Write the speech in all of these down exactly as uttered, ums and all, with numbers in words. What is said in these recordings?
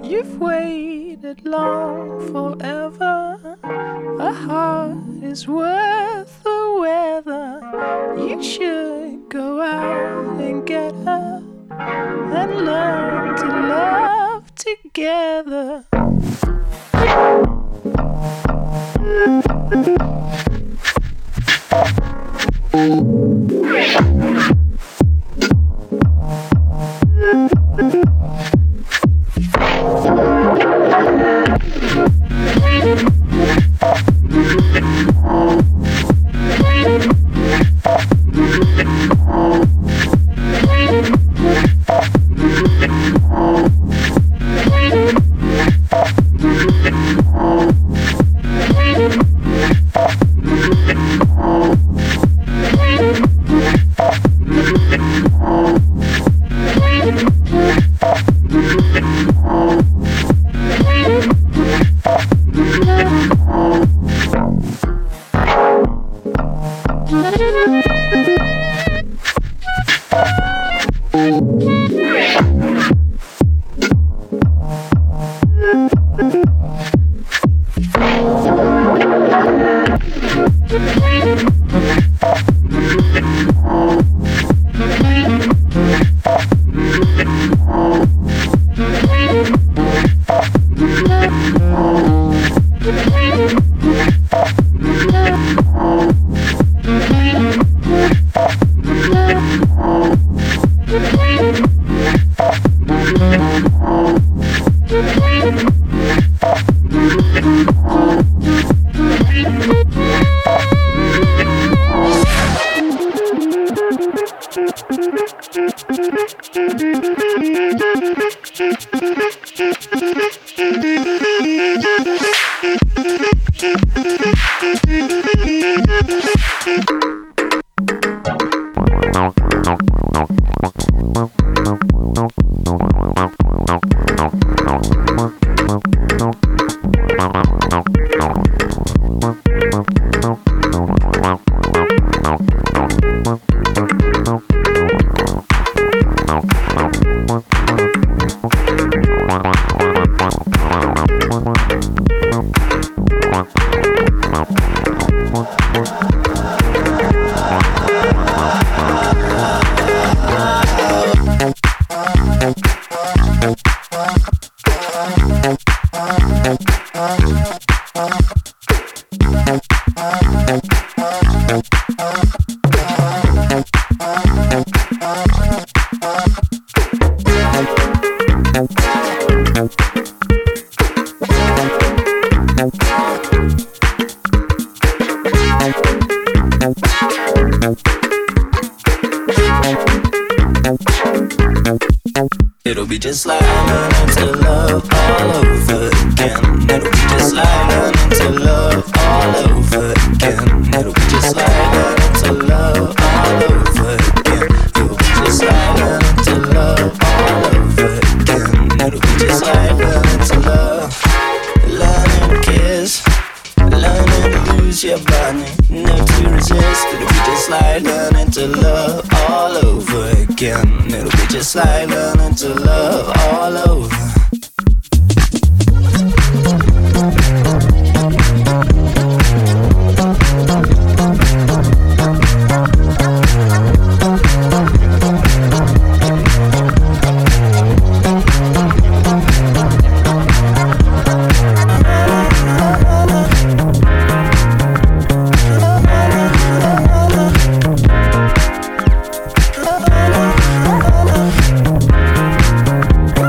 You've waited long forever. A heart is worth the weather. You should go out and get her and learn to love together. It'll be just like learning to love all over again. It'll be just like learning to love all over again. It'll be just like learning to love all over again. It'll be just like learning to love all over again. It'll be just like learning to love, learning to kiss, learning to lose your body, never to resist. It'll be just like learning to love all over again. It'll be just like learning to love all over. Oh,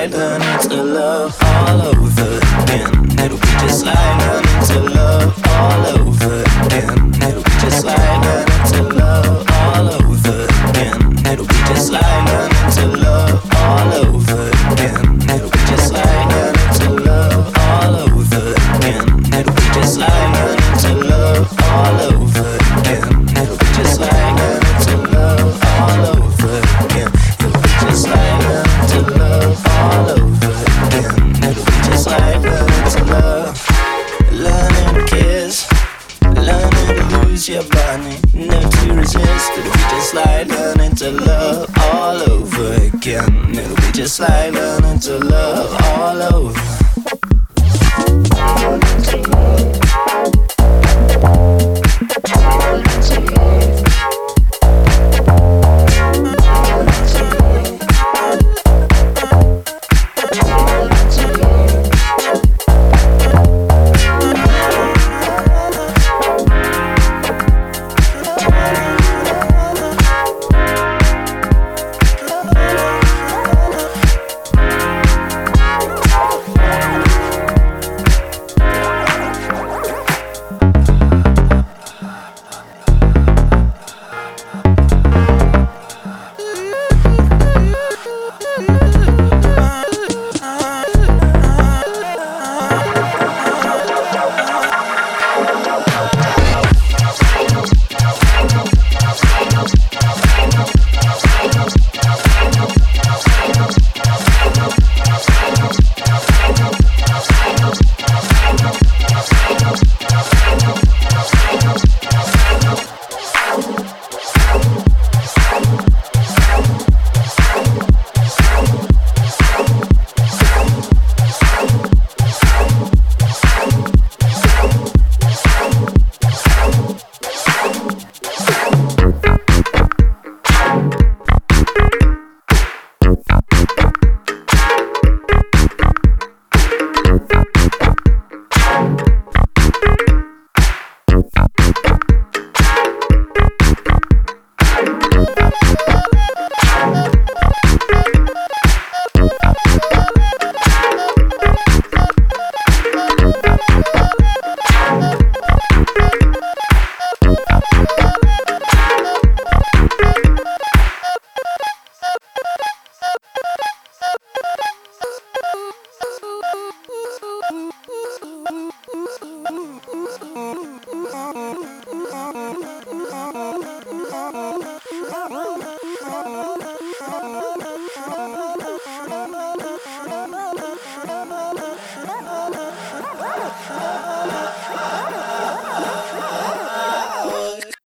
like learning to love all over again. It'll be just like learning to love all over again. It'll be just like learning to love all over again. It'll be just like learning to love all over again. It'll be just like learning to love all over again. It'll be just like learning to love all over again. It'll be just like learning to love all over again. It'll be just like learning to love all over again. It'll be just like learning to love, learning to kiss, learning to lose your body, never to resist. It'll be just like learning to love all over again. It'll be just like learning to love all over.